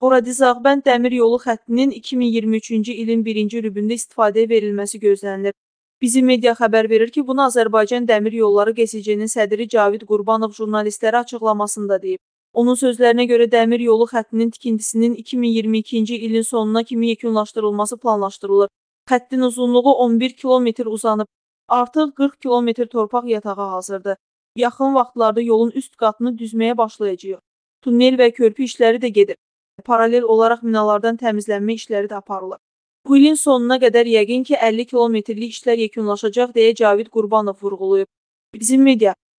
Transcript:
Oradizağbənd dəmir yolu xəttinin 2023-cü ilin birinci rübündə istifadəyə verilməsi gözlənilir. Bizim media xəbər verir ki, bunu Azərbaycan Dəmir Yolları QSC-nin sədri Cavid Qurbanov jurnalistlərə açıqlamasında deyib. Onun sözlərinə görə dəmir yolu xəttinin tikintisinin 2022-ci ilin sonuna kimi yekunlaşdırılması planlaşdırılır. Xəttin uzunluğu 11 kilometr uzanıb, artıq 40 kilometr torpaq yatağı hazırdır. Yaxın vaxtlarda yolun üst qatını düzməyə başlayacağıq. Tunnel və körpü işləri də gedir. Paralel olaraq minalardan təmizlənmə işləri də aparılır. Bu ilin sonuna qədər yəqin ki 50 kilometrlik işlər yekunlaşacaq deyə Cavid Qurbanov vurğulayıb. Bizim media